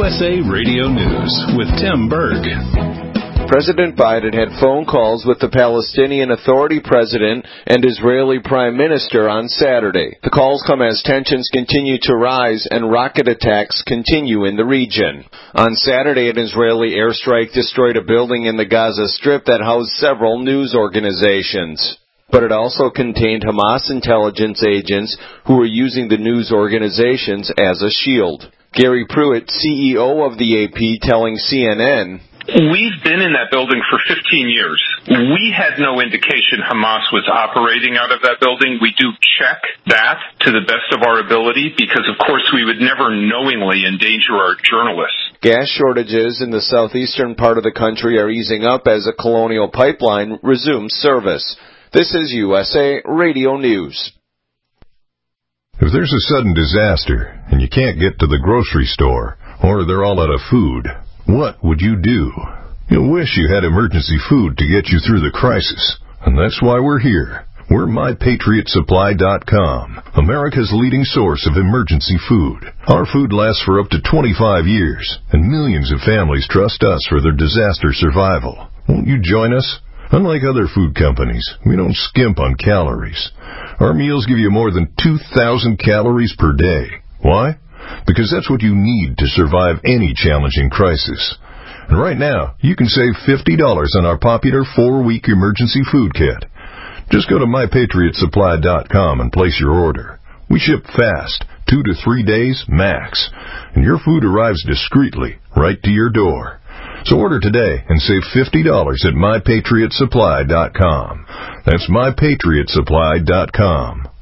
USA Radio News with Tim Berg. President Biden had phone calls with the Palestinian Authority president and Israeli prime minister on Saturday. The calls come as tensions continue to rise and rocket attacks continue in the region. On Saturday, an Israeli airstrike destroyed a building in the Gaza Strip that housed several news organizations. But it also contained Hamas intelligence agents who were using the news organizations as a shield. Gary Pruitt, CEO of the AP, telling CNN, "We've been in that building for 15 years. We had no indication Hamas was operating out of that building. We do check that to the best of our ability because, of course, we would never knowingly endanger our journalists." Gas shortages in the southeastern part of the country are easing up as a Colonial Pipeline resumes service. This is USA Radio News. If there's a sudden disaster and you can't get to the grocery store or they're all out of food, what would you do? You'll wish you had emergency food to get you through the crisis. And that's why we're here. We're MyPatriotSupply.com, America's leading source of emergency food. Our food lasts for up to 25 years, and millions of families trust us for their disaster survival. Won't you join us? Unlike other food companies, we don't skimp on calories. Our meals give you more than 2,000 calories per day. Why? Because that's what you need to survive any challenging crisis. And right now, you can save $50 on our popular 4-week emergency food kit. Just go to MyPatriotSupply.com and place your order. We ship fast, 2 to 3 days max, and your food arrives discreetly right to your door. So order today and save $50 at MyPatriotSupply.com. That's MyPatriotSupply.com.